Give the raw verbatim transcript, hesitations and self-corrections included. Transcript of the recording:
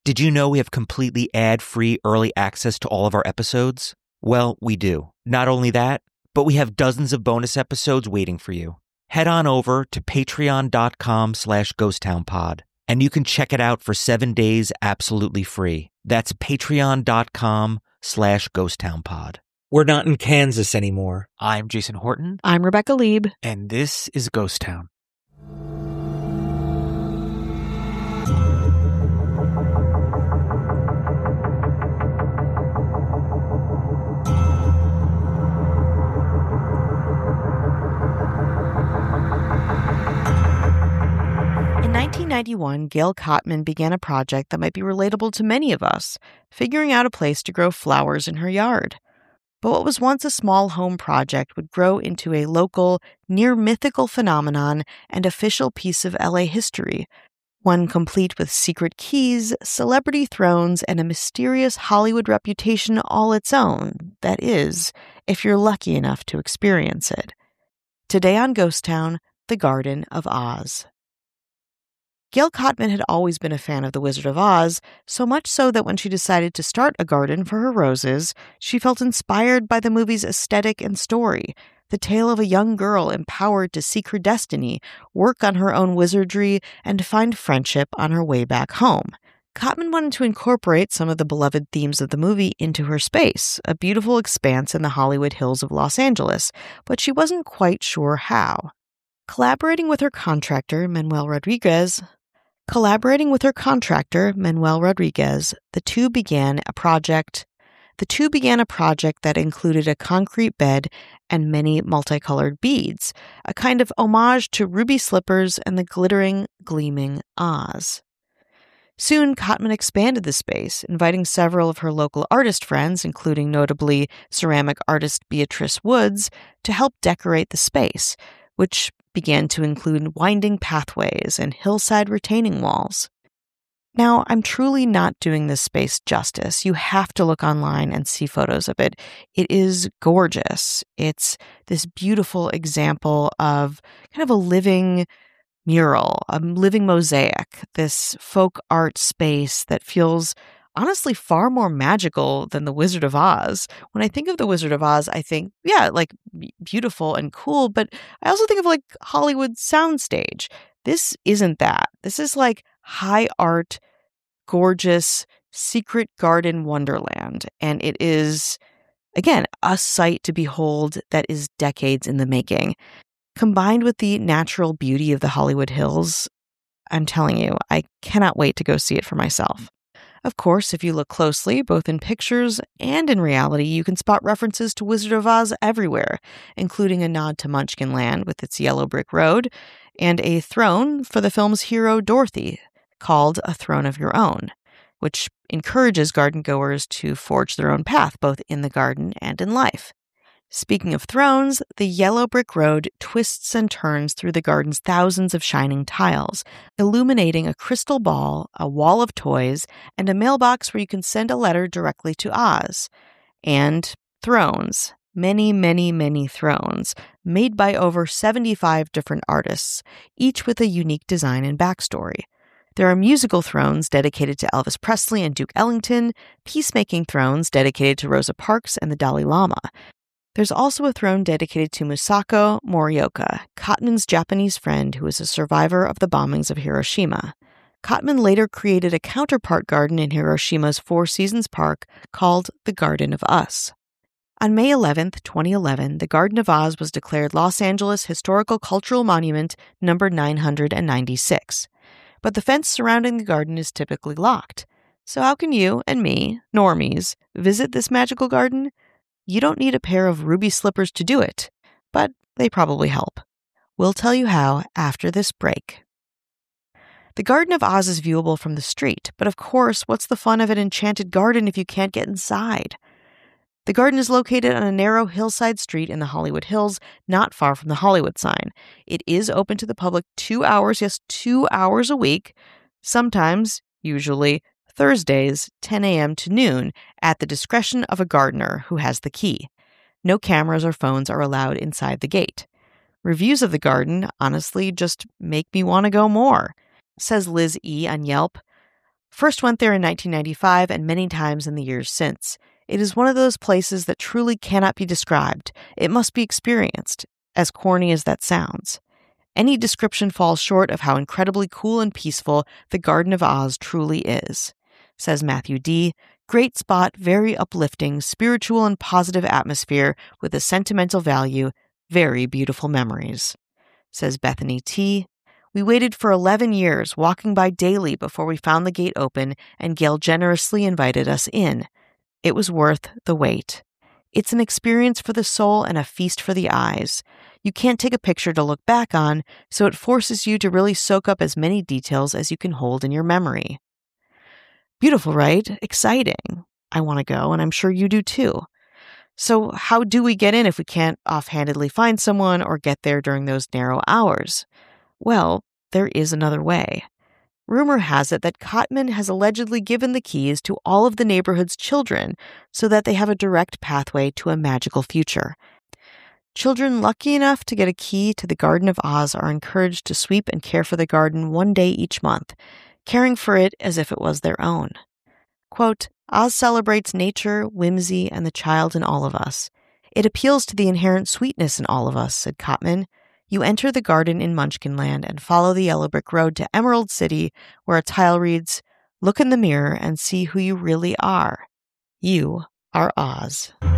Did you know we have completely ad-free early access to all of our episodes? Well, we do. Not only that, but we have dozens of bonus episodes waiting for you. Head on over to patreon.com slash ghosttownpod, and you can check it out for seven days absolutely free. That's patreon.com slash ghosttownpod. We're not in Kansas anymore. I'm Jason Horton. I'm Rebecca Lieb. And this is Ghost Town. In nineteen ninety-one, Gail Kottman began a project that might be relatable to many of us, figuring out a place to grow flowers in her yard. But what was once a small home project would grow into a local, near-mythical phenomenon and official piece of L A history, one complete with secret keys, celebrity thrones, and a mysterious Hollywood reputation all its own. That is, if you're lucky enough to experience it. Today on Ghost Town, the Garden of Oz. Gail Kottman had always been a fan of The Wizard of Oz, so much so that when she decided to start a garden for her roses, she felt inspired by the movie's aesthetic and story, the tale of a young girl empowered to seek her destiny, work on her own wizardry, and find friendship on her way back home. Kottman wanted to incorporate some of the beloved themes of the movie into her space, a beautiful expanse in the Hollywood Hills of Los Angeles, but she wasn't quite sure how. Collaborating with her contractor, Manuel Rodriguez, Collaborating with her contractor, Manuel Rodriguez, the two began a project The two began a project that included a concrete bed and many multicolored beads, a kind of homage to ruby slippers and the glittering, gleaming Oz. Soon, Kottman expanded the space, inviting several of her local artist friends, including notably ceramic artist Beatrice Woods, to help decorate the space, which began to include winding pathways and hillside retaining walls. Now, I'm truly not doing this space justice. You have to look online and see photos of it. It is gorgeous. It's this beautiful example of kind of a living mural, a living mosaic, this folk art space that feels honestly far more magical than The Wizard of Oz. When I think of The Wizard of Oz, I think, yeah, like beautiful and cool, but I also think of like Hollywood soundstage. This isn't that. This is like high art, gorgeous, secret garden wonderland. And it is, again, a sight to behold that is decades in the making. Combined with the natural beauty of the Hollywood Hills, I'm telling you, I cannot wait to go see it for myself. Of course, if you look closely, both in pictures and in reality, you can spot references to Wizard of Oz everywhere, including a nod to Munchkin Land with its yellow brick road, and a throne for the film's hero Dorothy, called A Throne of Your Own, which encourages garden-goers to forge their own path both in the garden and in life. Speaking of thrones, the yellow brick road twists and turns through the garden's thousands of shining tiles, illuminating a crystal ball, a wall of toys, and a mailbox where you can send a letter directly to Oz. And thrones. Many, many, many thrones, made by over seventy-five different artists, each with a unique design and backstory. There are musical thrones dedicated to Elvis Presley and Duke Ellington, peacemaking thrones dedicated to Rosa Parks and the Dalai Lama. There's also a throne dedicated to Misako Morioka, Kottman's Japanese friend who was a survivor of the bombings of Hiroshima. Kottman later created a counterpart garden in Hiroshima's Four Seasons Park called the Garden of Us. On May eleventh, twenty eleven, the Garden of Oz was declared Los Angeles Historical Cultural Monument number nine hundred ninety-six. But the fence surrounding the garden is typically locked. So how can you and me, normies, visit this magical garden? You don't need a pair of ruby slippers to do it, but they probably help. We'll tell you how after this break. The Garden of Oz is viewable from the street, but of course, what's the fun of an enchanted garden if you can't get inside? The garden is located on a narrow hillside street in the Hollywood Hills, not far from the Hollywood sign. It is open to the public two hours, yes, two hours a week, sometimes, usually, Thursdays, ten a.m. to noon, at the discretion of a gardener who has the key. No cameras or phones are allowed inside the gate. Reviews of the garden, honestly, just make me want to go more, says Liz E. on Yelp. First went there in nineteen ninety-five and many times in the years since. It is one of those places that truly cannot be described. It must be experienced, as corny as that sounds. Any description falls short of how incredibly cool and peaceful the Garden of Oz truly is. Says Matthew D., great spot, very uplifting, spiritual and positive atmosphere with a sentimental value, very beautiful memories. Says Bethany T., we waited for eleven years, walking by daily before we found the gate open, and Gail generously invited us in. It was worth the wait. It's an experience for the soul and a feast for the eyes. You can't take a picture to look back on, so it forces you to really soak up as many details as you can hold in your memory. Beautiful, right? Exciting. I want to go, and I'm sure you do too. So how do we get in if we can't offhandedly find someone or get there during those narrow hours? Well, there is another way. Rumor has it that Cotman has allegedly given the keys to all of the neighborhood's children so that they have a direct pathway to a magical future. Children lucky enough to get a key to the Garden of Oz are encouraged to sweep and care for the garden one day each month, caring for it as if it was their own. Quote, Oz celebrates nature, whimsy, and the child in all of us. It appeals to the inherent sweetness in all of us, said Cotman. You enter the garden in Munchkinland and follow the yellow brick road to Emerald City, where a tile reads, look in the mirror and see who you really are. You are Oz.